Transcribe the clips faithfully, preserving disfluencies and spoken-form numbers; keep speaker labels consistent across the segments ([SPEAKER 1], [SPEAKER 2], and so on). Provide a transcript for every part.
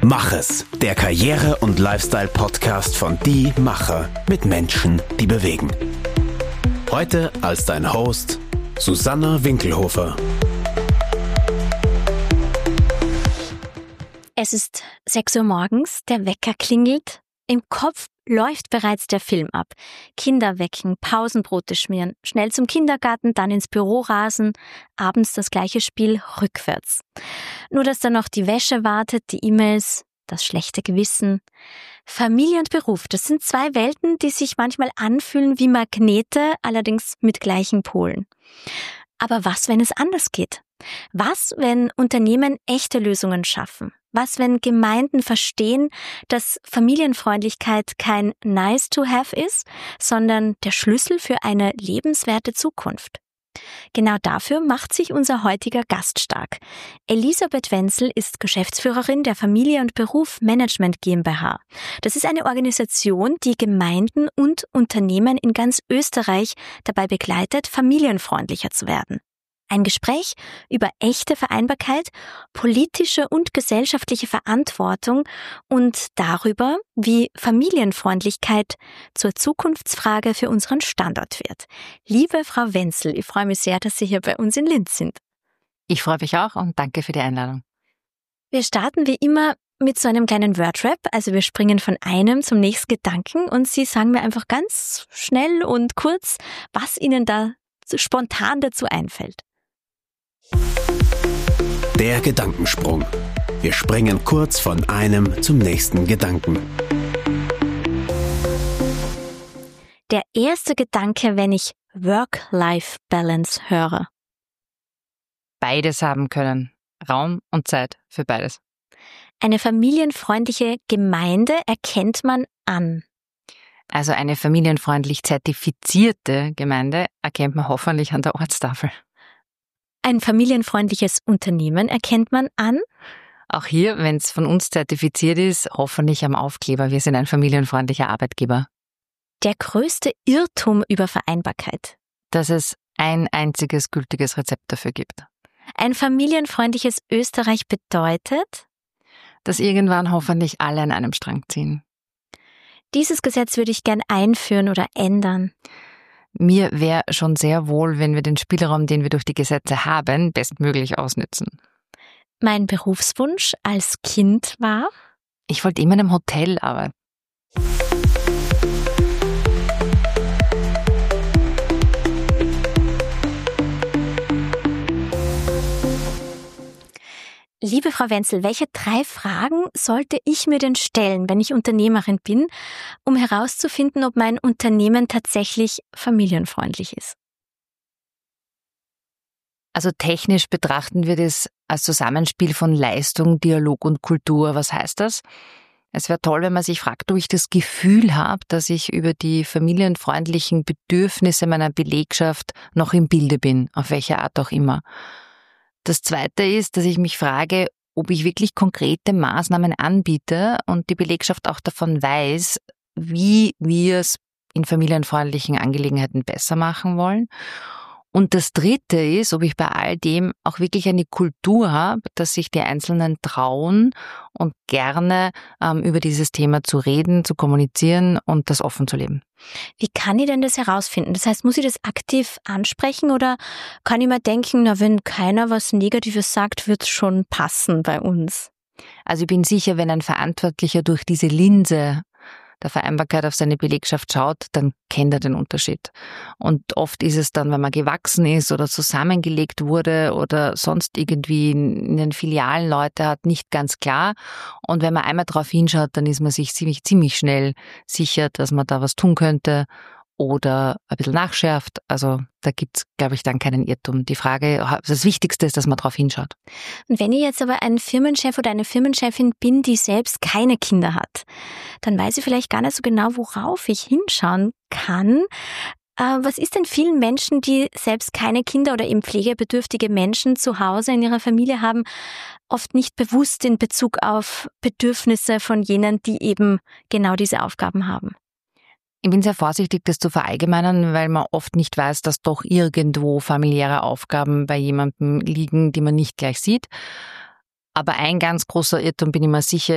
[SPEAKER 1] Mach es, der Karriere- und Lifestyle-Podcast von Die Macher mit Menschen, die bewegen. Heute als dein Host Susanna Winkelhofer.
[SPEAKER 2] Es ist sechs Uhr morgens, der Wecker klingelt, im Kopf läuft bereits der Film ab. Kinder wecken, Pausenbrote schmieren, schnell zum Kindergarten, dann ins Büro rasen, abends das gleiche Spiel rückwärts. Nur dass dann noch die Wäsche wartet, die E-Mails, das schlechte Gewissen. Familie und Beruf, das sind zwei Welten, die sich manchmal anfühlen wie Magnete, allerdings mit gleichen Polen. Aber was, wenn es anders geht? Was, wenn Unternehmen echte Lösungen schaffen? Was, wenn Gemeinden verstehen, dass Familienfreundlichkeit kein Nice-to-have ist, sondern der Schlüssel für eine lebenswerte Zukunft? Genau dafür macht sich unser heutiger Gast stark. Elisabeth Wenzel ist Geschäftsführerin der Familie und Beruf Management GmbH. Das ist eine Organisation, die Gemeinden und Unternehmen in ganz Österreich dabei begleitet, familienfreundlicher zu werden. Ein Gespräch über echte Vereinbarkeit, politische und gesellschaftliche Verantwortung und darüber, wie Familienfreundlichkeit zur Zukunftsfrage für unseren Standort wird. Liebe Frau Wenzel, ich freue mich sehr, dass Sie hier bei uns in Linz sind.
[SPEAKER 3] Ich freue mich auch und danke für die Einladung.
[SPEAKER 2] Wir starten wie immer mit so einem kleinen Wordrap, also wir springen von einem zum nächsten Gedanken und Sie sagen mir einfach ganz schnell und kurz, was Ihnen da spontan dazu einfällt.
[SPEAKER 1] Der Gedankensprung. Wir springen kurz von einem zum nächsten Gedanken.
[SPEAKER 2] Der erste Gedanke, wenn ich Work-Life-Balance höre.
[SPEAKER 3] Beides haben können. Raum und Zeit für beides.
[SPEAKER 2] Eine familienfreundliche Gemeinde erkennt man an.
[SPEAKER 3] Also eine familienfreundlich zertifizierte Gemeinde erkennt man hoffentlich an der Ortstafel.
[SPEAKER 2] Ein familienfreundliches Unternehmen erkennt man an.
[SPEAKER 3] Auch hier, wenn es von uns zertifiziert ist, hoffentlich am Aufkleber. Wir sind ein familienfreundlicher Arbeitgeber.
[SPEAKER 2] Der größte Irrtum über Vereinbarkeit.
[SPEAKER 3] Dass es ein einziges gültiges Rezept dafür gibt.
[SPEAKER 2] Ein familienfreundliches Österreich bedeutet,
[SPEAKER 3] dass irgendwann hoffentlich alle an einem Strang ziehen.
[SPEAKER 2] Dieses Gesetz würde ich gern einführen oder ändern.
[SPEAKER 3] Mir wäre schon sehr wohl, wenn wir den Spielraum, den wir durch die Gesetze haben, bestmöglich ausnützen.
[SPEAKER 2] Mein Berufswunsch als Kind war?
[SPEAKER 3] Ich wollte immer in einem Hotel arbeiten.
[SPEAKER 2] Liebe Frau Wenzel, welche drei Fragen sollte ich mir denn stellen, wenn ich Unternehmerin bin, um herauszufinden, ob mein Unternehmen tatsächlich familienfreundlich ist?
[SPEAKER 3] Also technisch betrachten wir das als Zusammenspiel von Leistung, Dialog und Kultur. Was heißt das? Es wäre toll, wenn man sich fragt, ob ich das Gefühl habe, dass ich über die familienfreundlichen Bedürfnisse meiner Belegschaft noch im Bilde bin, auf welche Art auch immer. Das Zweite ist, dass ich mich frage, ob ich wirklich konkrete Maßnahmen anbiete und die Belegschaft auch davon weiß, wie wir es in familienfreundlichen Angelegenheiten besser machen wollen. Und das Dritte ist, ob ich bei all dem auch wirklich eine Kultur habe, dass sich die Einzelnen trauen und gerne ähm, über dieses Thema zu reden, zu kommunizieren und das offen zu leben.
[SPEAKER 2] Wie kann ich denn das herausfinden? Das heißt, muss ich das aktiv ansprechen oder kann ich mir denken, na, wenn keiner was Negatives sagt, wird es schon passen bei uns?
[SPEAKER 3] Also ich bin sicher, wenn ein Verantwortlicher durch diese Linse der Vereinbarkeit auf seine Belegschaft schaut, dann kennt er den Unterschied. Und oft ist es dann, wenn man gewachsen ist oder zusammengelegt wurde oder sonst irgendwie in den Filialen Leute hat, nicht ganz klar. Und wenn man einmal drauf hinschaut, dann ist man sich ziemlich, ziemlich schnell sicher, dass man da was tun könnte oder ein bisschen nachschärft. Also da gibt's, glaube ich, dann keinen Irrtum. Die Frage, das Wichtigste ist, dass man drauf hinschaut.
[SPEAKER 2] Und wenn ich jetzt aber ein Firmenchef oder eine Firmenchefin bin, die selbst keine Kinder hat, dann weiß ich vielleicht gar nicht so genau, worauf ich hinschauen kann. Äh, was ist denn vielen Menschen, die selbst keine Kinder oder eben pflegebedürftige Menschen zu Hause in ihrer Familie haben, oft nicht bewusst in Bezug auf Bedürfnisse von jenen, die eben genau diese Aufgaben haben?
[SPEAKER 3] Ich bin sehr vorsichtig, das zu verallgemeinern, weil man oft nicht weiß, dass doch irgendwo familiäre Aufgaben bei jemandem liegen, die man nicht gleich sieht. Aber ein ganz großer Irrtum, bin ich mir sicher,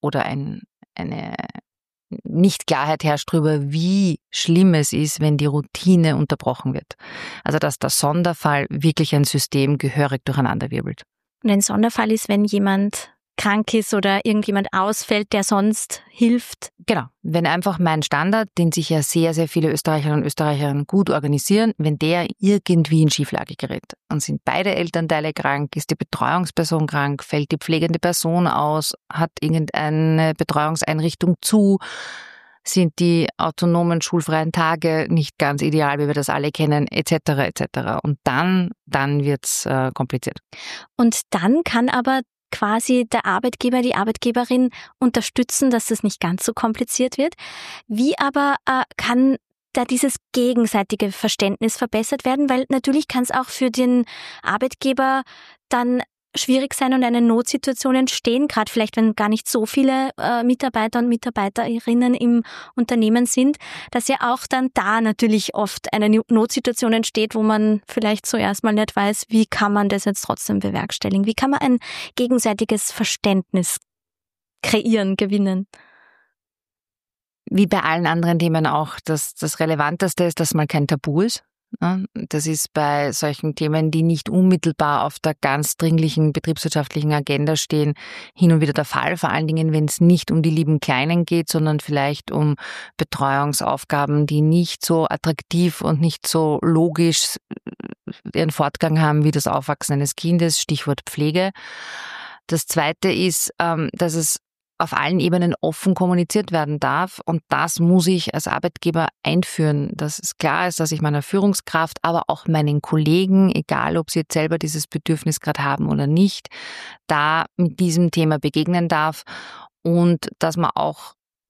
[SPEAKER 3] oder ein, eine Nicht-Klarheit herrscht darüber, wie schlimm es ist, wenn die Routine unterbrochen wird. Also dass der Sonderfall wirklich ein System gehörig durcheinanderwirbelt.
[SPEAKER 2] Und ein Sonderfall ist, wenn jemand krank ist oder irgendjemand ausfällt, der sonst hilft.
[SPEAKER 3] Genau, wenn einfach mein Standard, den sich ja sehr, sehr viele Österreicherinnen und Österreicher gut organisieren, wenn der irgendwie in Schieflage gerät. Und sind beide Elternteile krank, ist die Betreuungsperson krank, fällt die pflegende Person aus, hat irgendeine Betreuungseinrichtung zu, sind die autonomen schulfreien Tage nicht ganz ideal, wie wir das alle kennen, et cetera et cetera. Und dann, dann wird's äh, kompliziert.
[SPEAKER 2] Und dann kann aber quasi der Arbeitgeber, die Arbeitgeberin unterstützen, dass das nicht ganz so kompliziert wird. Wie aber äh, kann da dieses gegenseitige Verständnis verbessert werden? Weil natürlich kann es auch für den Arbeitgeber dann schwierig sein und eine Notsituation entstehen, gerade vielleicht, wenn gar nicht so viele äh, Mitarbeiter und Mitarbeiterinnen im Unternehmen sind, dass ja auch dann da natürlich oft eine Notsituation entsteht, wo man vielleicht zuerst mal nicht weiß, wie kann man das jetzt trotzdem bewerkstelligen? Wie kann man ein gegenseitiges Verständnis kreieren, gewinnen?
[SPEAKER 3] Wie bei allen anderen Themen auch, das, das Relevanteste ist, dass mal kein Tabu ist. Das ist bei solchen Themen, die nicht unmittelbar auf der ganz dringlichen betriebswirtschaftlichen Agenda stehen, hin und wieder der Fall. Vor allen Dingen, wenn es nicht um die lieben Kleinen geht, sondern vielleicht um Betreuungsaufgaben, die nicht so attraktiv und nicht so logisch ihren Fortgang haben wie das Aufwachsen eines Kindes, Stichwort Pflege. Das Zweite ist, dass es auf allen Ebenen offen kommuniziert werden darf. Und das muss ich als Arbeitgeber einführen, dass es klar ist, dass ich meiner Führungskraft, aber auch meinen Kollegen, egal ob sie jetzt selber dieses Bedürfnis gerade haben oder nicht, da mit diesem Thema begegnen darf und dass man auch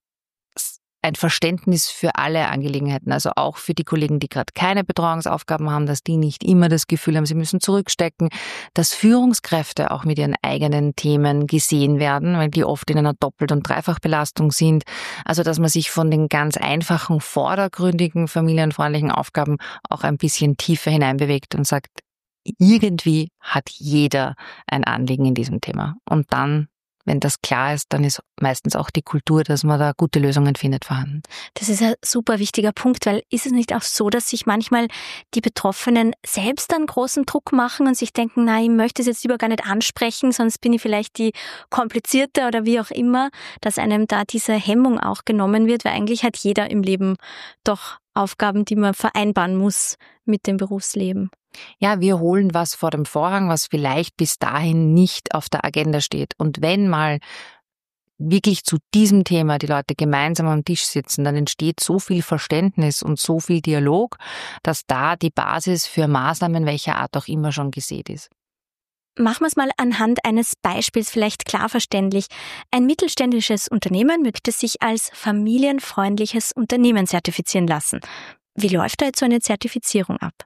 [SPEAKER 3] ein Verständnis für alle Angelegenheiten, also auch für die Kollegen, die gerade keine Betreuungsaufgaben haben, dass die nicht immer das Gefühl haben, sie müssen zurückstecken, dass Führungskräfte auch mit ihren eigenen Themen gesehen werden, weil die oft in einer Doppelt- und Dreifachbelastung sind. Also dass man sich von den ganz einfachen, vordergründigen, familienfreundlichen Aufgaben auch ein bisschen tiefer hineinbewegt und sagt, irgendwie hat jeder ein Anliegen in diesem Thema. Und dann, wenn das klar ist, dann ist meistens auch die Kultur, dass man da gute Lösungen findet, vorhanden.
[SPEAKER 2] Das ist ein super wichtiger Punkt, weil ist es nicht auch so, dass sich manchmal die Betroffenen selbst einen großen Druck machen und sich denken, na, ich möchte es jetzt lieber gar nicht ansprechen, sonst bin ich vielleicht die Komplizierte oder wie auch immer, dass einem da diese Hemmung auch genommen wird, weil eigentlich hat jeder im Leben doch Aufgaben, die man vereinbaren muss mit dem Berufsleben.
[SPEAKER 3] Ja, wir holen was vor dem Vorhang, was vielleicht bis dahin nicht auf der Agenda steht. Und wenn mal wirklich zu diesem Thema die Leute gemeinsam am Tisch sitzen, dann entsteht so viel Verständnis und so viel Dialog, dass da die Basis für Maßnahmen welcher Art auch immer schon gesät ist.
[SPEAKER 2] Machen wir es mal anhand eines Beispiels vielleicht klar verständlich. Ein mittelständisches Unternehmen möchte sich als familienfreundliches Unternehmen zertifizieren lassen. Wie läuft da jetzt so eine Zertifizierung ab?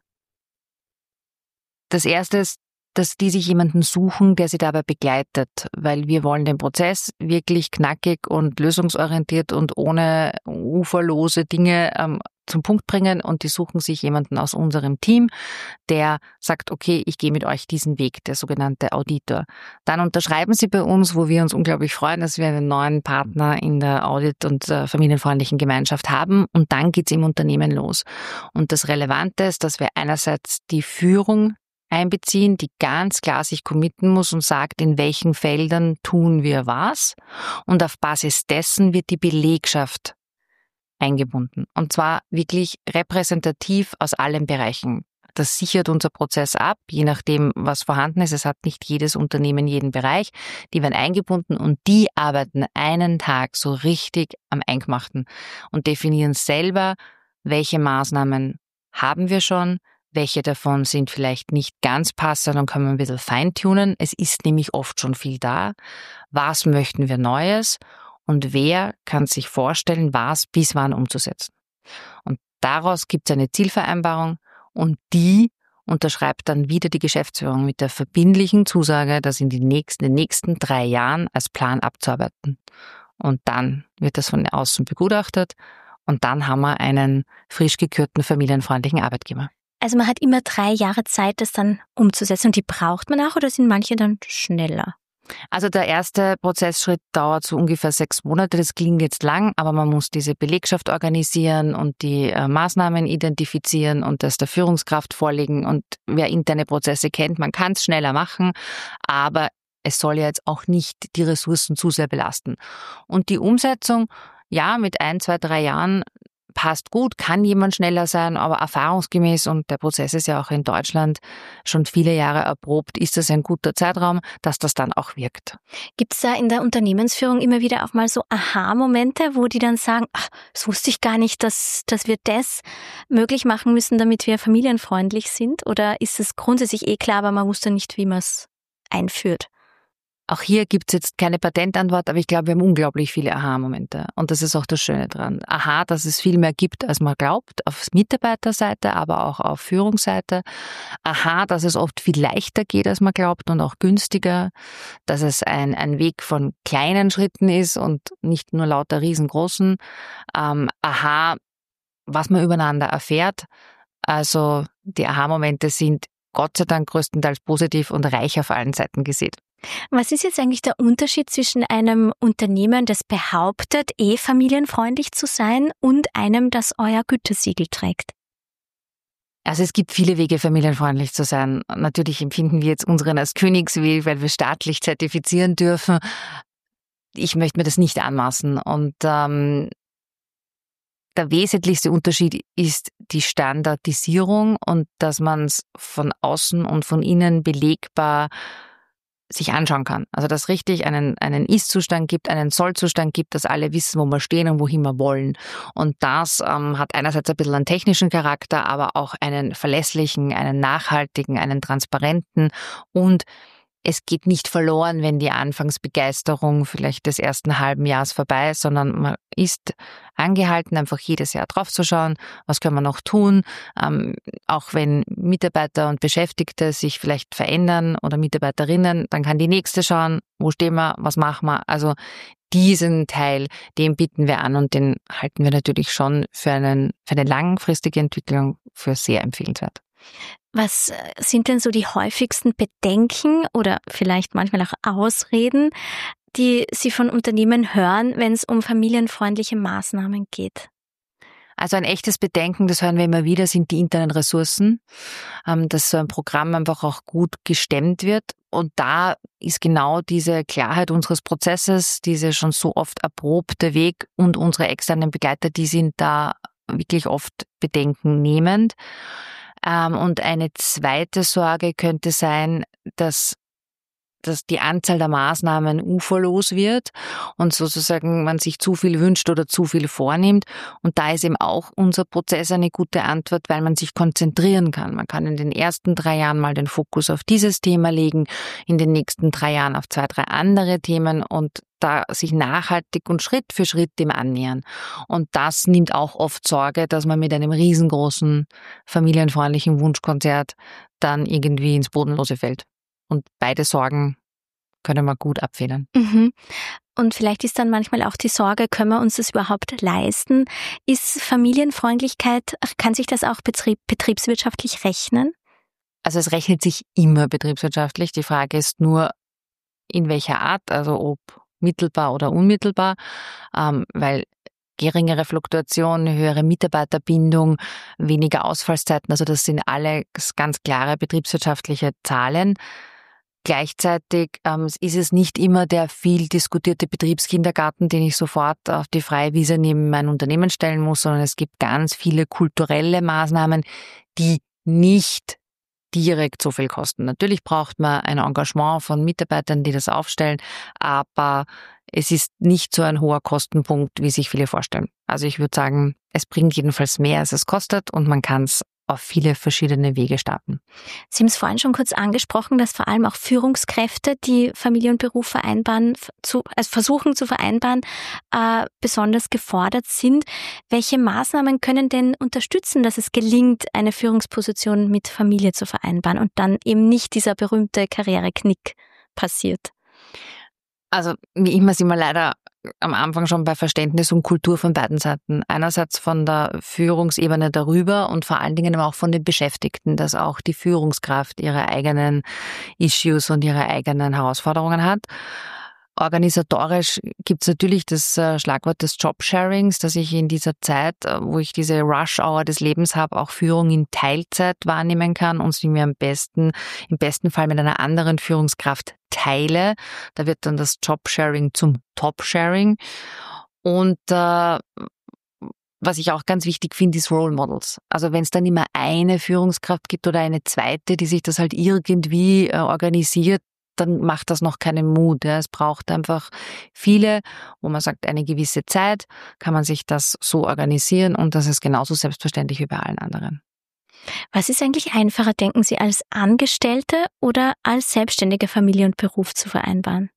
[SPEAKER 3] Das Erste ist, dass die sich jemanden suchen, der sie dabei begleitet, weil wir wollen den Prozess wirklich knackig und lösungsorientiert und ohne uferlose Dinge ähm, zum Punkt bringen, und die suchen sich jemanden aus unserem Team, der sagt, okay, ich gehe mit euch diesen Weg, der sogenannte Auditor. Dann unterschreiben sie bei uns, wo wir uns unglaublich freuen, dass wir einen neuen Partner in der Audit- und äh, familienfreundlichen Gemeinschaft haben, und dann geht's im Unternehmen los. Und das Relevante ist, dass wir einerseits die Führung einbeziehen, die ganz klar sich committen muss und sagt, in welchen Feldern tun wir was, und auf Basis dessen wird die Belegschaft eingebunden, und zwar wirklich repräsentativ aus allen Bereichen. Das sichert unser Prozess ab, je nachdem, was vorhanden ist. Es hat nicht jedes Unternehmen jeden Bereich. Die werden eingebunden und die arbeiten einen Tag so richtig am Eingemachten und definieren selber, welche Maßnahmen haben wir schon, welche davon sind vielleicht nicht ganz passend und können wir ein bisschen feintunen. Es ist nämlich oft schon viel da. Was möchten wir Neues? Und wer kann sich vorstellen, was bis wann umzusetzen? Und daraus gibt es eine Zielvereinbarung, und die unterschreibt dann wieder die Geschäftsführung mit der verbindlichen Zusage, das in, die nächsten, in den nächsten drei Jahren als Plan abzuarbeiten. Und dann wird das von außen begutachtet, und dann haben wir einen frisch gekürten, familienfreundlichen Arbeitgeber.
[SPEAKER 2] Also man hat immer drei Jahre Zeit, das dann umzusetzen. Und die braucht man auch, oder sind manche dann schneller?
[SPEAKER 3] Also der erste Prozessschritt dauert so ungefähr sechs Monate. Das klingt jetzt lang, aber man muss diese Belegschaft organisieren und die äh, Maßnahmen identifizieren und das der Führungskraft vorlegen. Und wer interne Prozesse kennt, man kann es schneller machen, aber es soll ja jetzt auch nicht die Ressourcen zu sehr belasten. Und die Umsetzung, ja, mit ein, zwei, drei Jahren passt gut, kann jemand schneller sein, aber erfahrungsgemäß, und der Prozess ist ja auch in Deutschland schon viele Jahre erprobt, ist das ein guter Zeitraum, dass das dann auch wirkt.
[SPEAKER 2] Gibt es da in der Unternehmensführung immer wieder auch mal so Aha-Momente, wo die dann sagen, ach, das wusste ich gar nicht, dass, dass wir das möglich machen müssen, damit wir familienfreundlich sind? Oder ist es grundsätzlich eh klar, aber man wusste nicht, wie man es einführt?
[SPEAKER 3] Auch hier gibt's jetzt keine Patentantwort, aber ich glaube, wir haben unglaublich viele Aha-Momente. Und das ist auch das Schöne dran. Aha, dass es viel mehr gibt, als man glaubt, auf Mitarbeiterseite, aber auch auf Führungsseite. Aha, dass es oft viel leichter geht, als man glaubt und auch günstiger. Dass es ein, ein Weg von kleinen Schritten ist und nicht nur lauter riesengroßen. Ähm, aha, was man übereinander erfährt. Also die Aha-Momente sind Gott sei Dank größtenteils positiv und reich auf allen Seiten gesät.
[SPEAKER 2] Was ist jetzt eigentlich der Unterschied zwischen einem Unternehmen, das behauptet, eh familienfreundlich zu sein, und einem, das euer Gütesiegel trägt?
[SPEAKER 3] Also es gibt viele Wege, familienfreundlich zu sein. Natürlich empfinden wir jetzt unseren als Königsweg, weil wir staatlich zertifizieren dürfen. Ich möchte mir das nicht anmaßen. Und ähm, der wesentlichste Unterschied ist die Standardisierung und dass man es von außen und von innen belegbar sich anschauen kann. Also dass richtig einen, einen Ist-Zustand gibt, einen Soll-Zustand gibt, dass alle wissen, wo wir stehen und wohin wir wollen. Und das ähm, hat einerseits ein bisschen einen technischen Charakter, aber auch einen verlässlichen, einen nachhaltigen, einen transparenten, und es geht nicht verloren, wenn die Anfangsbegeisterung vielleicht des ersten halben Jahres vorbei ist, sondern man ist angehalten, einfach jedes Jahr draufzuschauen, was können wir noch tun, ähm, auch wenn Mitarbeiter und Beschäftigte sich vielleicht verändern oder Mitarbeiterinnen, dann kann die nächste schauen, wo stehen wir, was machen wir. Also diesen Teil, den bieten wir an und den halten wir natürlich schon für, einen, für eine langfristige Entwicklung für sehr empfehlenswert.
[SPEAKER 2] Was sind denn so die häufigsten Bedenken oder vielleicht manchmal auch Ausreden, die Sie von Unternehmen hören, wenn es um familienfreundliche Maßnahmen geht?
[SPEAKER 3] Also ein echtes Bedenken, das hören wir immer wieder, sind die internen Ressourcen, dass so ein Programm einfach auch gut gestemmt wird. Und da ist genau diese Klarheit unseres Prozesses, diese schon so oft erprobte Weg und unsere externen Begleiter, die sind da wirklich oft bedenkennehmend. Und eine zweite Sorge könnte sein, dass dass die Anzahl der Maßnahmen uferlos wird und sozusagen man sich zu viel wünscht oder zu viel vornimmt. Und da ist eben auch unser Prozess eine gute Antwort, weil man sich konzentrieren kann. Man kann in den ersten drei Jahren mal den Fokus auf dieses Thema legen, in den nächsten drei Jahren auf zwei, drei andere Themen und da sich nachhaltig und Schritt für Schritt dem annähern. Und das nimmt auch oft Sorge, dass man mit einem riesengroßen, familienfreundlichen Wunschkonzert dann irgendwie ins Bodenlose fällt. Und beide Sorgen können wir gut abfedern.
[SPEAKER 2] Mhm. Und vielleicht ist dann manchmal auch die Sorge, können wir uns das überhaupt leisten? Ist Familienfreundlichkeit, kann sich das auch betrieb, betriebswirtschaftlich rechnen?
[SPEAKER 3] Also es rechnet sich immer betriebswirtschaftlich. Die Frage ist nur, in welcher Art, also ob mittelbar oder unmittelbar, ähm, weil geringere Fluktuation, höhere Mitarbeiterbindung, weniger Ausfallszeiten, also das sind alle ganz klare betriebswirtschaftliche Zahlen. Gleichzeitig ähm, ist es nicht immer der viel diskutierte Betriebskindergarten, den ich sofort auf die freie Wiese neben mein Unternehmen stellen muss, sondern es gibt ganz viele kulturelle Maßnahmen, die nicht direkt so viel kosten. Natürlich braucht man ein Engagement von Mitarbeitern, die das aufstellen, aber es ist nicht so ein hoher Kostenpunkt, wie sich viele vorstellen. Also ich würde sagen, es bringt jedenfalls mehr, als es kostet und man kann es auf viele verschiedene Wege starten.
[SPEAKER 2] Sie haben es vorhin schon kurz angesprochen, dass vor allem auch Führungskräfte, die Familie und Beruf vereinbaren, zu, also versuchen zu vereinbaren, äh, besonders gefordert sind. Welche Maßnahmen können denn unterstützen, dass es gelingt, eine Führungsposition mit Familie zu vereinbaren und dann eben nicht dieser berühmte Karriereknick passiert?
[SPEAKER 3] Also wie immer sind wir leider am Anfang schon bei Verständnis und Kultur von beiden Seiten. Einerseits von der Führungsebene darüber und vor allen Dingen aber auch von den Beschäftigten, dass auch die Führungskraft ihre eigenen Issues und ihre eigenen Herausforderungen hat. Organisatorisch gibt es natürlich das Schlagwort des Jobsharings, dass ich in dieser Zeit, wo ich diese Rush-Hour des Lebens habe, auch Führung in Teilzeit wahrnehmen kann und sie mir am besten, im besten Fall mit einer anderen Führungskraft teile. Da wird dann das Jobsharing zum Top-Sharing. Und äh, was ich auch ganz wichtig finde, ist Role Models. Also wenn es dann immer eine Führungskraft gibt oder eine zweite, die sich das halt irgendwie äh, organisiert, dann macht das noch keinen Mut. Ja. Es braucht einfach viele, wo man sagt, eine gewisse Zeit kann man sich das so organisieren und das ist genauso selbstverständlich wie bei allen anderen.
[SPEAKER 2] Was ist eigentlich einfacher, denken Sie, als Angestellte oder als selbstständige Familie und Beruf zu vereinbaren?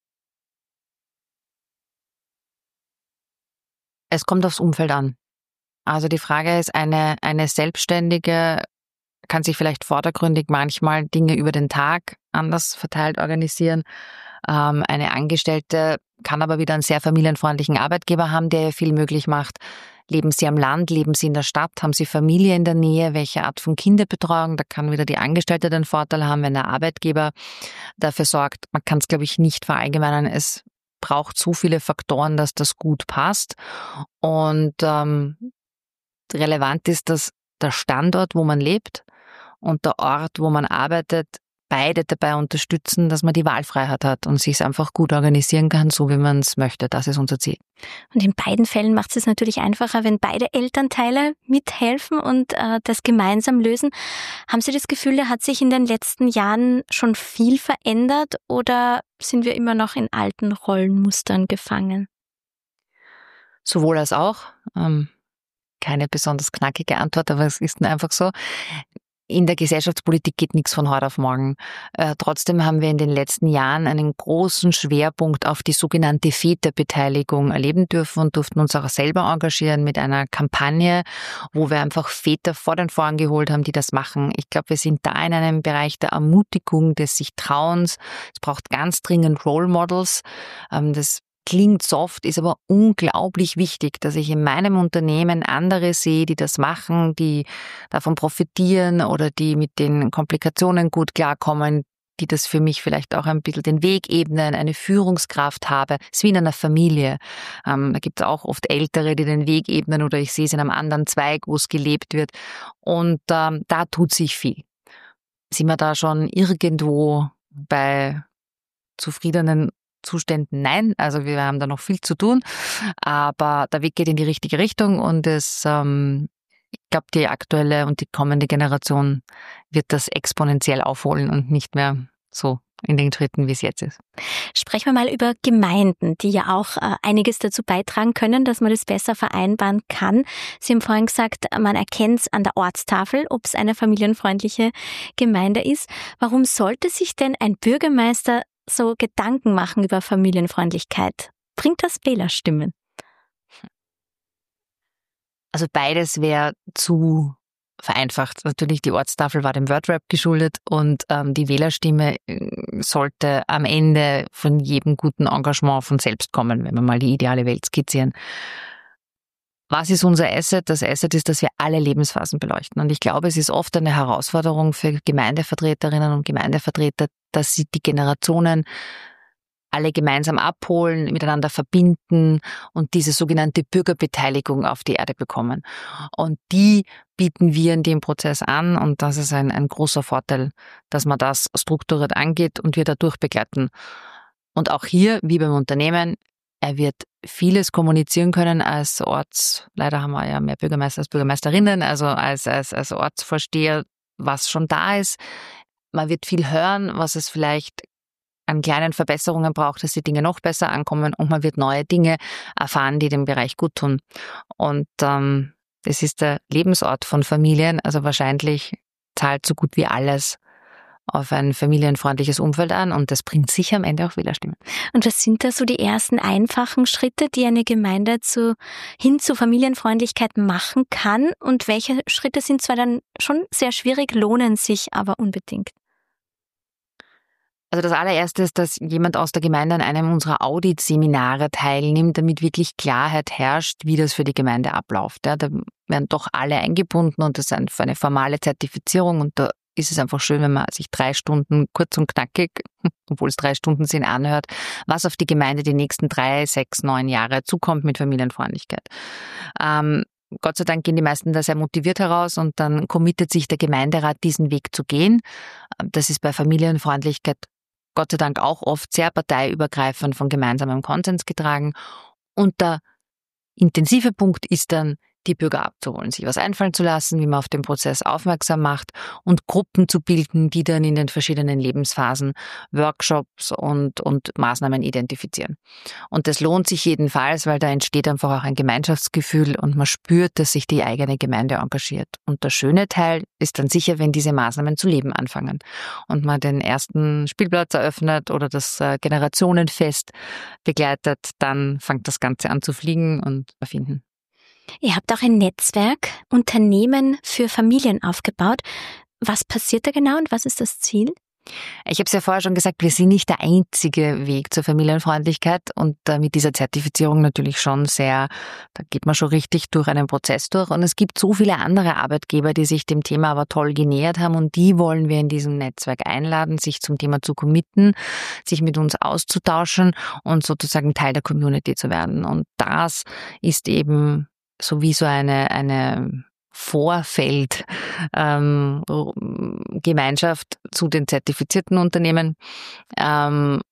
[SPEAKER 3] Es kommt aufs Umfeld an. Also die Frage ist, eine, eine Selbstständige kann sich vielleicht vordergründig manchmal Dinge über den Tag anders verteilt organisieren. Ähm, eine Angestellte kann aber wieder einen sehr familienfreundlichen Arbeitgeber haben, der ihr viel möglich macht. Leben Sie am Land, leben Sie in der Stadt, haben Sie Familie in der Nähe, welche Art von Kinderbetreuung, da kann wieder die Angestellte den Vorteil haben, wenn der Arbeitgeber dafür sorgt. Man kann es, glaube ich, nicht verallgemeinern. Es braucht so viele Faktoren, dass das gut passt. Und ähm, relevant ist, dass der Standort, wo man lebt, und der Ort, wo man arbeitet, beide dabei unterstützen, dass man die Wahlfreiheit hat und sich es einfach gut organisieren kann, so wie man es möchte. Das ist unser Ziel.
[SPEAKER 2] Und in beiden Fällen macht es natürlich einfacher, wenn beide Elternteile mithelfen und äh, das gemeinsam lösen. Haben Sie das Gefühl, da hat sich in den letzten Jahren schon viel verändert oder sind wir immer noch in alten Rollenmustern gefangen?
[SPEAKER 3] Sowohl als auch. Ähm, keine besonders knackige Antwort, aber es ist einfach so. In der Gesellschaftspolitik geht nichts von heute auf morgen. Äh, trotzdem haben wir in den letzten Jahren einen großen Schwerpunkt auf die sogenannte Väterbeteiligung erleben dürfen und durften uns auch selber engagieren mit einer Kampagne, wo wir einfach Väter vor den Vorhang geholt haben, die das machen. Ich glaube, wir sind da in einem Bereich der Ermutigung, des sich Trauens. Es braucht ganz dringend Role Models. Ähm, das Klingt soft, ist aber unglaublich wichtig, dass ich in meinem Unternehmen andere sehe, die das machen, die davon profitieren oder die mit den Komplikationen gut klarkommen, die das für mich vielleicht auch ein bisschen den Weg ebnen, eine Führungskraft habe. Es ist wie in einer Familie. Ähm, da gibt es auch oft Ältere, die den Weg ebnen oder ich sehe es in einem anderen Zweig, wo es gelebt wird. Und ähm, da tut sich viel. Sind wir da schon irgendwo bei zufriedenen Zuständen? Nein, also wir haben da noch viel zu tun, aber der Weg geht in die richtige Richtung und es, ähm, ich glaube, die aktuelle und die kommende Generation wird das exponentiell aufholen und nicht mehr so in den Schritten, wie es jetzt ist.
[SPEAKER 2] Sprechen wir mal über Gemeinden, die ja auch äh, einiges dazu beitragen können, dass man das besser vereinbaren kann. Sie haben vorhin gesagt, man erkennt es an der Ortstafel, ob es eine familienfreundliche Gemeinde ist. Warum sollte sich denn ein Bürgermeister so Gedanken machen über Familienfreundlichkeit? Bringt das Wählerstimmen?
[SPEAKER 3] Also beides wäre zu vereinfacht. Natürlich, die Ortstafel war dem Wordrap geschuldet und ähm, die Wählerstimme sollte am Ende von jedem guten Engagement von selbst kommen, wenn wir mal die ideale Welt skizzieren. Was ist unser Asset? Das Asset ist, dass wir alle Lebensphasen beleuchten. Und ich glaube, es ist oft eine Herausforderung für Gemeindevertreterinnen und Gemeindevertreter, dass sie die Generationen alle gemeinsam abholen, miteinander verbinden und diese sogenannte Bürgerbeteiligung auf die Erde bekommen. Und die bieten wir in dem Prozess an und das ist ein, ein großer Vorteil, dass man das strukturiert angeht und wir dadurch begleiten. Und auch hier, wie beim Unternehmen, er wird vieles kommunizieren können als Orts, leider haben wir ja mehr Bürgermeister als Bürgermeisterinnen, also als, als, als Ortsvorsteher, was schon da ist. Man wird viel hören, was es vielleicht an kleinen Verbesserungen braucht, dass die Dinge noch besser ankommen und man wird neue Dinge erfahren, die dem Bereich gut tun. Und ähm, das ist der Lebensort von Familien, also wahrscheinlich zahlt so gut wie alles auf ein familienfreundliches Umfeld an und das bringt sicher am Ende auch Wählerstimmen.
[SPEAKER 2] Und was sind da so die ersten einfachen Schritte, die eine Gemeinde zu, hin zu Familienfreundlichkeit machen kann und welche Schritte sind zwar dann schon sehr schwierig, lohnen sich aber unbedingt?
[SPEAKER 3] Also das allererste ist, dass jemand aus der Gemeinde an einem unserer Audit-Seminare teilnimmt, damit wirklich Klarheit herrscht, wie das für die Gemeinde abläuft. Ja, da werden doch alle eingebunden und das ist eine formale Zertifizierung und da ist es einfach schön, wenn man sich drei Stunden kurz und knackig, obwohl es drei Stunden sind, anhört, was auf die Gemeinde die nächsten drei, sechs, neun Jahre zukommt mit Familienfreundlichkeit. Ähm, Gott sei Dank gehen die meisten da sehr motiviert heraus und dann committet sich der Gemeinderat, diesen Weg zu gehen. Das ist bei Familienfreundlichkeit Gott sei Dank auch oft sehr parteiübergreifend von gemeinsamem Konsens getragen. Und der intensive Punkt ist dann, die Bürger abzuholen, sich was einfallen zu lassen, wie man auf den Prozess aufmerksam macht und Gruppen zu bilden, die dann in den verschiedenen Lebensphasen Workshops und, und Maßnahmen identifizieren. Und das lohnt sich jedenfalls, weil da entsteht einfach auch ein Gemeinschaftsgefühl und man spürt, dass sich die eigene Gemeinde engagiert. Und der schöne Teil ist dann sicher, wenn diese Maßnahmen zu leben anfangen und man den ersten Spielplatz eröffnet oder das Generationenfest begleitet, dann fängt das Ganze an zu fliegen und erfinden.
[SPEAKER 2] Ihr habt auch ein Netzwerk Unternehmen für Familien aufgebaut. Was passiert da genau und was ist das Ziel?
[SPEAKER 3] Ich habe es ja vorher schon gesagt, wir sind nicht der einzige Weg zur Familienfreundlichkeit und äh, mit dieser Zertifizierung natürlich schon sehr, da geht man schon richtig durch einen Prozess durch und es gibt so viele andere Arbeitgeber, die sich dem Thema aber toll genähert haben und die wollen wir in diesem Netzwerk einladen, sich zum Thema zu committen, sich mit uns auszutauschen und sozusagen Teil der Community zu werden. Und das ist eben so wie so eine, eine Vorfeld ähm, Gemeinschaft zu den zertifizierten Unternehmen, ähm,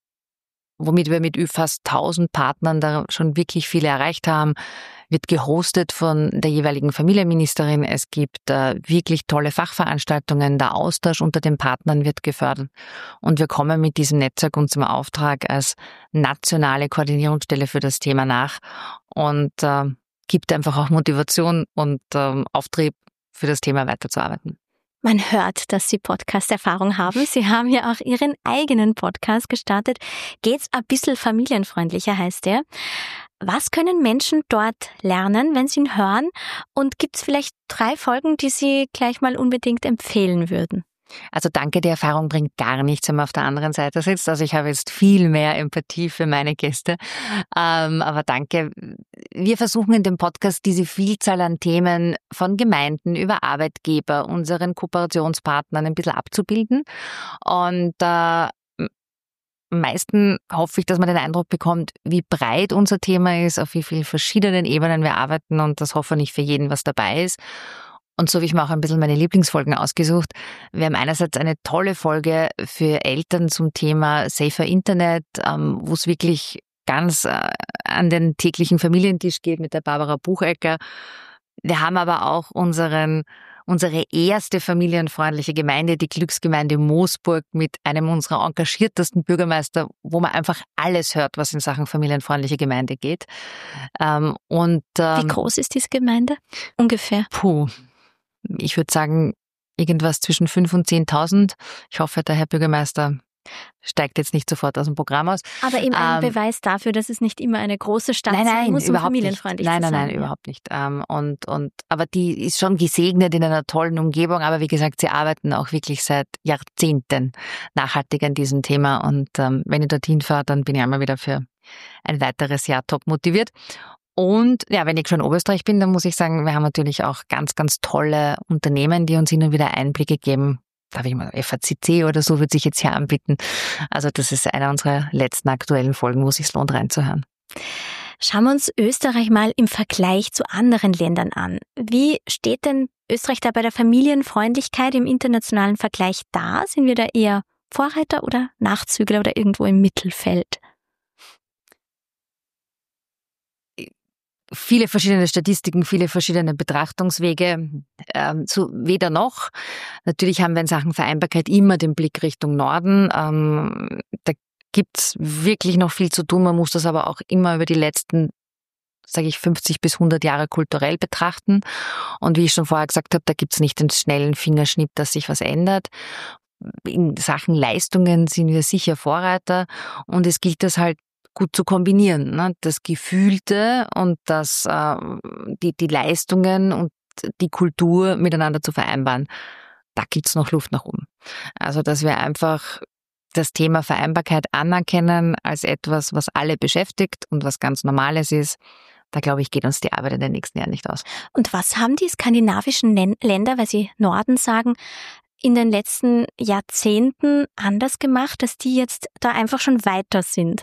[SPEAKER 3] womit wir mit fast tausend Partnern da schon wirklich viele erreicht haben, wird gehostet von der jeweiligen Familienministerin. Es gibt äh, wirklich tolle Fachveranstaltungen, der Austausch unter den Partnern wird gefördert und wir kommen mit diesem Netzwerk unserem Auftrag als nationale Koordinierungsstelle für das Thema nach und äh, gibt einfach auch Motivation und ähm, Auftrieb für das Thema weiterzuarbeiten.
[SPEAKER 2] Man hört, dass Sie Podcast-Erfahrung haben. Sie haben ja auch Ihren eigenen Podcast gestartet. Geht's ein bisschen familienfreundlicher, heißt der. Was können Menschen dort lernen, wenn sie ihn hören? Und gibt's vielleicht drei Folgen, die Sie gleich mal unbedingt empfehlen würden?
[SPEAKER 3] Also danke, die Erfahrung bringt gar nichts, wenn man auf der anderen Seite sitzt. Also ich habe jetzt viel mehr Empathie für meine Gäste. Ähm, aber danke. Wir versuchen in dem Podcast diese Vielzahl an Themen von Gemeinden über Arbeitgeber, unseren Kooperationspartnern ein bisschen abzubilden. Und äh, am meisten hoffe ich, dass man den Eindruck bekommt, wie breit unser Thema ist, auf wie vielen verschiedenen Ebenen wir arbeiten und dass hoffentlich für jeden was dabei ist. Und so habe ich mir auch ein bisschen meine Lieblingsfolgen ausgesucht. Wir haben einerseits eine tolle Folge für Eltern zum Thema Safer Internet, ähm, wo es wirklich ganz äh, an den täglichen Familientisch geht mit der Barbara Buchecker. Wir haben aber auch unseren unsere erste familienfreundliche Gemeinde, die Glücksgemeinde Moosburg, mit einem unserer engagiertesten Bürgermeister, wo man einfach alles hört, was in Sachen familienfreundliche Gemeinde geht. Ähm, und ähm,
[SPEAKER 2] Wie groß ist diese Gemeinde ungefähr?
[SPEAKER 3] Puh. Ich würde sagen, irgendwas zwischen fünf und zehntausend. Ich hoffe, der Herr Bürgermeister steigt jetzt nicht sofort aus dem Programm aus.
[SPEAKER 2] Aber eben ein
[SPEAKER 3] ähm,
[SPEAKER 2] Beweis dafür, dass es nicht immer eine große Stadt
[SPEAKER 3] nein, nein,
[SPEAKER 2] sein muss, um
[SPEAKER 3] überhaupt
[SPEAKER 2] familienfreundlich
[SPEAKER 3] nicht. Nein,
[SPEAKER 2] zu
[SPEAKER 3] nein,
[SPEAKER 2] sein.
[SPEAKER 3] nein, überhaupt nicht. Ähm, und, und, aber die ist schon gesegnet in einer tollen Umgebung. Aber wie gesagt, sie arbeiten auch wirklich seit Jahrzehnten nachhaltig an diesem Thema. Und ähm, wenn ich dorthin fahre, dann bin ich einmal wieder für ein weiteres Jahr top motiviert. Und ja, wenn ich schon in Oberösterreich bin, dann muss ich sagen, wir haben natürlich auch ganz, ganz tolle Unternehmen, die uns hin und wieder Einblicke geben. Darf ich mal, F A C C oder so wird sich jetzt hier anbieten. Also das ist eine unserer letzten aktuellen Folgen, wo es sich lohnt reinzuhören.
[SPEAKER 2] Schauen wir uns Österreich mal im Vergleich zu anderen Ländern an. Wie steht denn Österreich da bei der Familienfreundlichkeit im internationalen Vergleich da? Sind wir da eher Vorreiter oder Nachzügler oder irgendwo im Mittelfeld?
[SPEAKER 3] Viele verschiedene Statistiken, viele verschiedene Betrachtungswege, ähm, so weder noch. Natürlich haben wir in Sachen Vereinbarkeit immer den Blick Richtung Norden. Ähm, da gibt's wirklich noch viel zu tun. Man muss das aber auch immer über die letzten, sage ich, fünfzig bis hundert Jahre kulturell betrachten. Und wie ich schon vorher gesagt habe, da gibt's nicht den schnellen Fingerschnipp, dass sich was ändert. In Sachen Leistungen sind wir sicher Vorreiter und es gilt das halt gut zu kombinieren, ne? Das Gefühlte und das, äh, die, die Leistungen und die Kultur miteinander zu vereinbaren. Da gibt's noch Luft nach oben. Also, dass wir einfach das Thema Vereinbarkeit anerkennen als etwas, was alle beschäftigt und was ganz Normales ist, da glaube ich, geht uns die Arbeit in den nächsten Jahren nicht aus.
[SPEAKER 2] Und was haben die skandinavischen Länder, weil Sie Norden sagen, in den letzten Jahrzehnten anders gemacht, dass die jetzt da einfach schon weiter sind?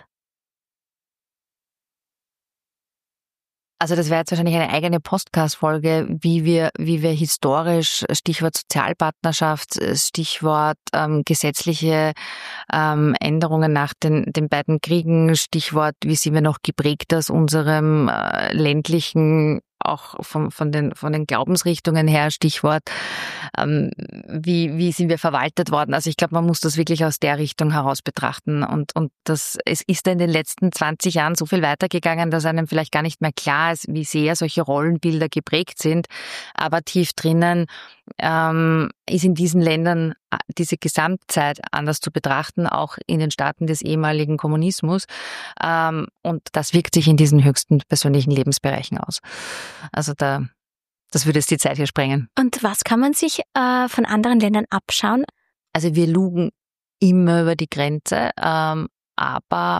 [SPEAKER 3] Also das wäre jetzt wahrscheinlich eine eigene Podcast-Folge, wie wir, wie wir historisch, Stichwort Sozialpartnerschaft, Stichwort ähm, gesetzliche ähm, Änderungen nach den, den beiden Kriegen, Stichwort, wie sind wir noch geprägt aus unserem äh, ländlichen, auch von, von den, von den Glaubensrichtungen her, Stichwort, ähm, wie, wie sind wir verwaltet worden. Also ich glaube, man muss das wirklich aus der Richtung heraus betrachten. Und, und das, es ist in den letzten zwanzig Jahren so viel weitergegangen, dass einem vielleicht gar nicht mehr klar ist, wie sehr solche Rollenbilder geprägt sind. Aber tief drinnen ähm, ist in diesen Ländern diese Gesamtzeit anders zu betrachten, auch in den Staaten des ehemaligen Kommunismus. Ähm, und das wirkt sich in diesen höchsten persönlichen Lebensbereichen aus. Also da, das würde jetzt die Zeit hier sprengen.
[SPEAKER 2] Und was kann man sich äh, von anderen Ländern abschauen?
[SPEAKER 3] Also wir lugen immer über die Grenze, ähm, aber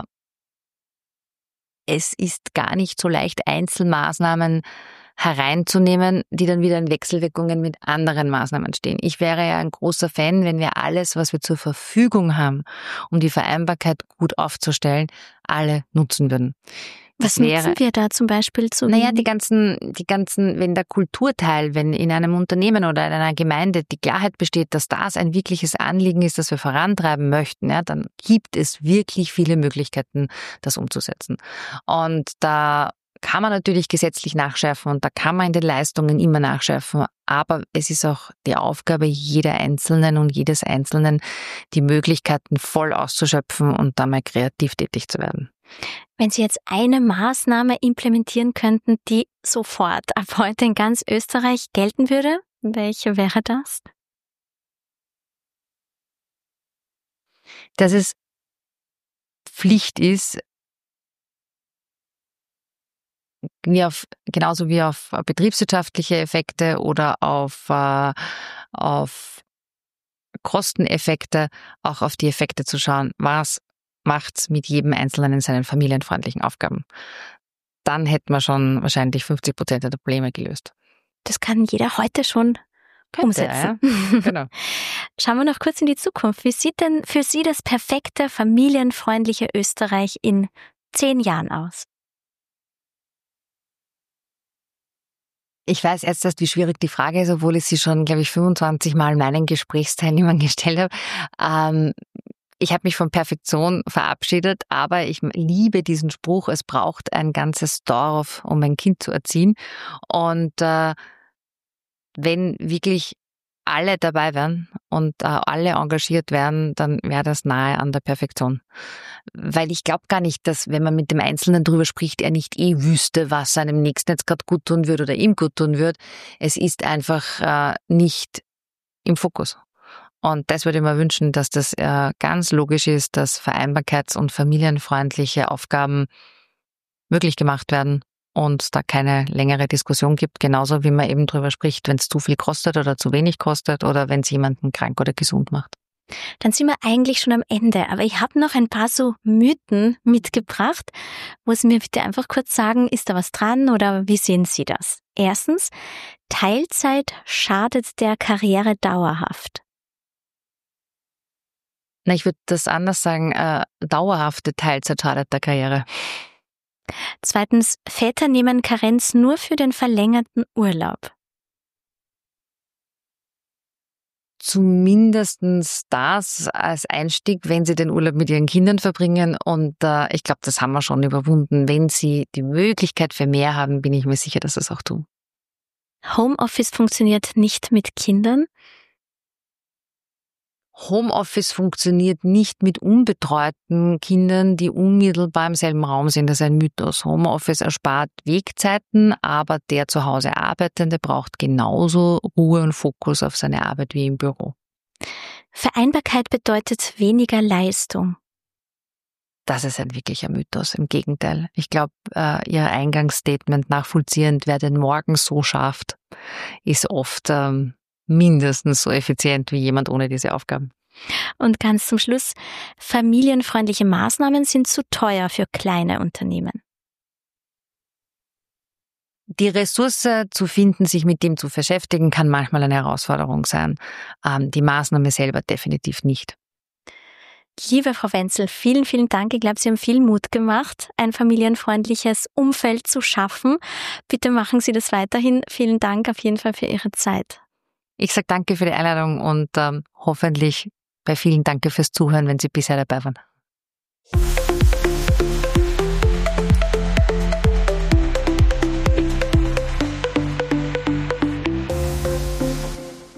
[SPEAKER 3] es ist gar nicht so leicht, Einzelmaßnahmen hereinzunehmen, die dann wieder in Wechselwirkungen mit anderen Maßnahmen stehen. Ich wäre ja ein großer Fan, wenn wir alles, was wir zur Verfügung haben, um die Vereinbarkeit gut aufzustellen, alle nutzen würden.
[SPEAKER 2] Was nutzen wir da zum Beispiel zu?
[SPEAKER 3] Naja, die ganzen, die ganzen, wenn der Kulturteil, wenn in einem Unternehmen oder in einer Gemeinde die Klarheit besteht, dass das ein wirkliches Anliegen ist, das wir vorantreiben möchten, ja, dann gibt es wirklich viele Möglichkeiten, das umzusetzen. Und da kann man natürlich gesetzlich nachschärfen und da kann man in den Leistungen immer nachschärfen, aber es ist auch die Aufgabe jeder Einzelnen und jedes Einzelnen, die Möglichkeiten voll auszuschöpfen und da mal kreativ tätig zu werden.
[SPEAKER 2] Wenn Sie jetzt eine Maßnahme implementieren könnten, die sofort ab heute in ganz Österreich gelten würde, welche wäre das?
[SPEAKER 3] Dass es Pflicht ist, wie auf, genauso wie auf betriebswirtschaftliche Effekte oder auf, äh, auf Kosteneffekte, auch auf die Effekte zu schauen, was macht's mit jedem Einzelnen in seinen familienfreundlichen Aufgaben. Dann hätten wir schon wahrscheinlich fünfzig Prozent der Probleme gelöst.
[SPEAKER 2] Das kann jeder heute schon Könnte, umsetzen.
[SPEAKER 3] Ja. Genau.
[SPEAKER 2] Schauen wir noch kurz in die Zukunft. Wie sieht denn für Sie das perfekte, familienfreundliche Österreich in zehn Jahren aus?
[SPEAKER 3] Ich weiß jetzt erst, wie schwierig die Frage ist, obwohl ich sie schon, glaube ich, fünfundzwanzig Mal meinen Gesprächsteilnehmern gestellt habe. Ähm, ich habe mich von Perfektion verabschiedet, aber ich liebe diesen Spruch, es braucht ein ganzes Dorf, um ein Kind zu erziehen. Und äh, wenn wirklich alle dabei wären und äh, alle engagiert werden, dann wäre das nahe an der Perfektion. Weil ich glaube gar nicht, dass, wenn man mit dem Einzelnen drüber spricht, er nicht eh wüsste, was seinem Nächsten jetzt gerade gut tun würde oder ihm gut tun würde. Es ist einfach äh, nicht im Fokus. Und das würde ich mir wünschen, dass das äh, ganz logisch ist, dass vereinbarkeits- und familienfreundliche Aufgaben möglich gemacht werden und da keine längere Diskussion gibt, genauso wie man eben drüber spricht, wenn es zu viel kostet oder zu wenig kostet oder wenn es jemanden krank oder gesund macht.
[SPEAKER 2] Dann sind wir eigentlich schon am Ende, aber ich habe noch ein paar so Mythen mitgebracht, wo Sie mir bitte einfach kurz sagen, ist da was dran oder wie sehen Sie das? Erstens, Teilzeit schadet der Karriere dauerhaft.
[SPEAKER 3] Na, ich würde das anders sagen, äh, dauerhafte Teilzeit schadet der Karriere.
[SPEAKER 2] Zweitens, Väter nehmen Karenz nur für den verlängerten Urlaub.
[SPEAKER 3] Zumindestens das als Einstieg, wenn sie den Urlaub mit ihren Kindern verbringen. Und äh, ich glaube, das haben wir schon überwunden. Wenn sie die Möglichkeit für mehr haben, bin ich mir sicher, dass sie es auch tun.
[SPEAKER 2] Homeoffice funktioniert nicht mit Kindern.
[SPEAKER 3] Homeoffice funktioniert nicht mit unbetreuten Kindern, die unmittelbar im selben Raum sind. Das ist ein Mythos. Homeoffice erspart Wegzeiten, aber der zu Hause Arbeitende braucht genauso Ruhe und Fokus auf seine Arbeit wie im Büro.
[SPEAKER 2] Vereinbarkeit bedeutet weniger Leistung.
[SPEAKER 3] Das ist ein wirklicher Mythos. Im Gegenteil. Ich glaube, äh, Ihr Eingangsstatement nachvollziehend, wer den Morgen so schafft, ist oft ähm, mindestens so effizient wie jemand ohne diese Aufgaben.
[SPEAKER 2] Und ganz zum Schluss, familienfreundliche Maßnahmen sind zu teuer für kleine Unternehmen.
[SPEAKER 3] Die Ressource zu finden, sich mit dem zu beschäftigen, kann manchmal eine Herausforderung sein. Ähm, die Maßnahme selber definitiv nicht.
[SPEAKER 2] Liebe Frau Wenzel, vielen, vielen Dank. Ich glaube, Sie haben viel Mut gemacht, ein familienfreundliches Umfeld zu schaffen. Bitte machen Sie das weiterhin. Vielen Dank auf jeden Fall für Ihre Zeit.
[SPEAKER 3] Ich sage danke für die Einladung und ähm, hoffentlich bei vielen Danke fürs Zuhören, wenn Sie bisher dabei waren.